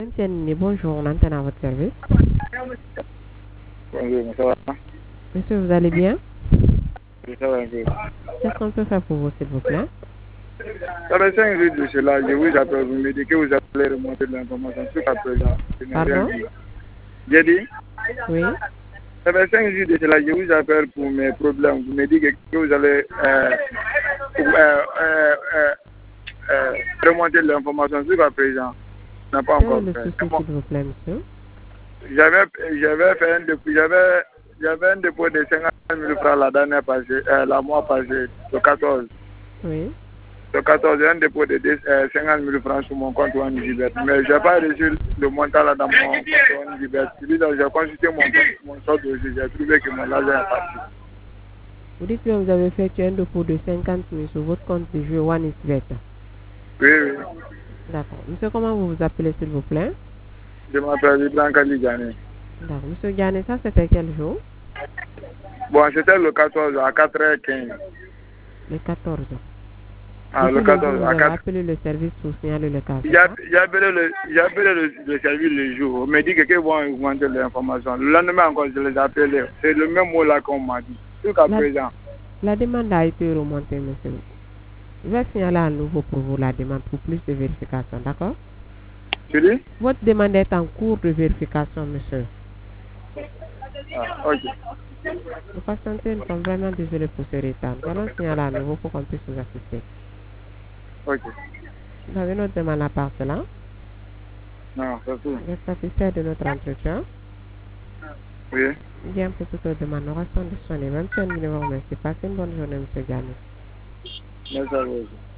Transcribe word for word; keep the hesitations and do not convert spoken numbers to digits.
Tiens, bonjour, on entend à votre service. Bonjour, ça va? Monsieur, vous allez bien? Oui, ça va un peu. Qu'est-ce qu'on peut faire pour vous, s'il vous plaît? Ça fait cinq jours de cela, je vous appelle, vous me dites que vous allez remonter de l'information jusqu'à présent. Je n'ai rien Pardon? dit. J'ai dit, Oui. ça fait cinq jours de cela, je vous appelle pour mes problèmes. Vous me dites que vous allez euh, euh, euh, euh, euh, remonter de l'information jusqu'à présent. Je n'ai pas Quel est encore le fait. souci, s'il vous plaît, monsieur? J'avais j'avais fait un dépôt, j'avais j'avais un dépôt de cinquante mille francs la dernière passée, euh, la mois passé, le quatorze. Oui. Le quatorze, j'ai un dépôt de euh, cinquante mille francs sur mon compte OneGBet. Mais je n'ai pas reçu le montant là dans mon compte OneGBet. J'ai consulté mon, mon solde aussi, j'ai trouvé que mon argent est parti. Vous dites que vous avez fait un dépôt de cinquante mille sur votre compte de jeu OneXBet. Oui, oui. D'accord. Monsieur, comment vous vous appelez, s'il vous plaît? Je m'appelle Ibrahim Kaligane. D'accord. Monsieur Diane, ça c'était quel jour? Bon, c'était le quatorze à quatre heures quinze. Le quatorze. Ah, Depuis le le jour, quatorze vous à avez quatre. appelé le service pour signaler le cas. J'ai appelé le, j'ai appelé le, le service le jour. On m'a dit que qu'ils vont augmenter l'information. Le lendemain encore, je les ai appelés. C'est le même mot là qu'on m'a dit. Jusqu'à La, présent. la demande a été remontée, monsieur. Je vais signaler à nouveau pour vous la demande pour plus de vérification, d'accord? Tu dis? Votre demande est en cours de vérification, monsieur. Ah, ok. Vous patientez, nous sommes vraiment désolés pour ce retard. Nous allons signaler à nouveau pour qu'on puisse vous assister. Ok. Vous avez une autre demande à part cela? Non, c'est tout. Vous êtes satisfait de notre entretien? Oui. Bien, pour toute autre demande, nous restons disponibles. Même si un numéro, merci. Passez une bonne journée, monsieur Gani. Merci à vous.